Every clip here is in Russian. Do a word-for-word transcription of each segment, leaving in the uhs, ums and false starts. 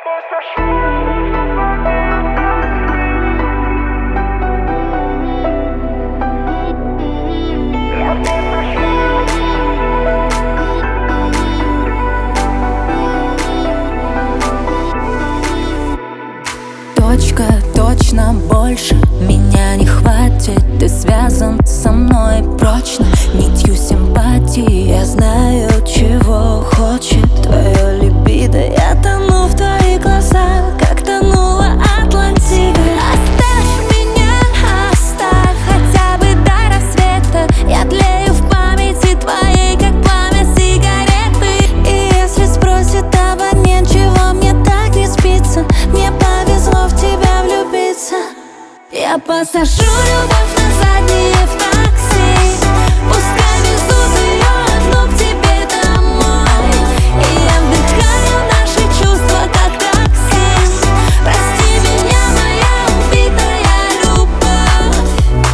Точка, точно больше меня не хватит. Ты связан со мной прочно нитью симпатии. Я знаю, чего хочет твое либидо. Я тону в твоих глазах, как тонула Атлантида. Оставь меня, оставь хотя бы до рассвета. Я тлею в памяти твоей, как пламя сигареты. И если спросит абонент, чего мне так не спится, мне повезло в тебя влюбиться. Я посажу любовь на заднее в такси. Пускай везут ее одну к тебе домой. И я вдыхаю наши чувства, как токсин. Прости меня, моя убитая любовь.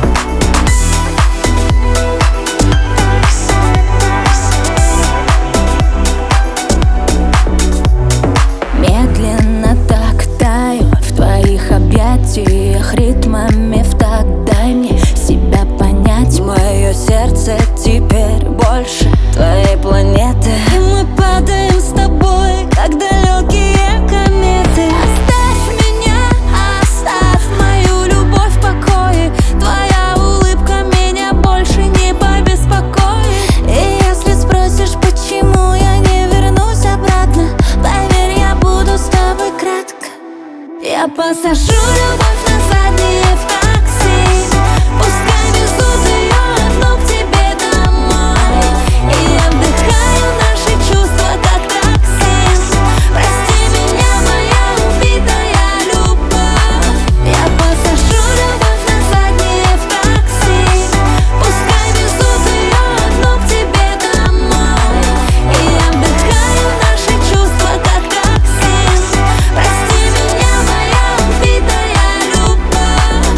Медленно так таю в твоих объятиях, ритмами в такт. Дай мне себя понять. Мое сердце теперь больше твоей планеты. И мы падаем с тобой, как далекие кометы. Оставь меня, оставь мою любовь в покое. Твоя улыбка меня больше не побеспокоит. И если спросишь, почему я не вернусь обратно, поверь, я буду с тобой кратко. Я посажу любовь на заднее в такси. Пускай везут ее одну к тебе домой. И я вдыхаю наши чувства, как токсин. Прости меня, моя убитая любовь. Я посажу любовь на заднее в такси. Пускай везут ее одну к тебе домой. И я вдыхаю наши чувства, как токсин. Прости меня, моя убитая любовь.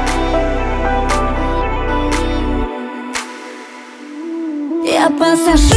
Я посажу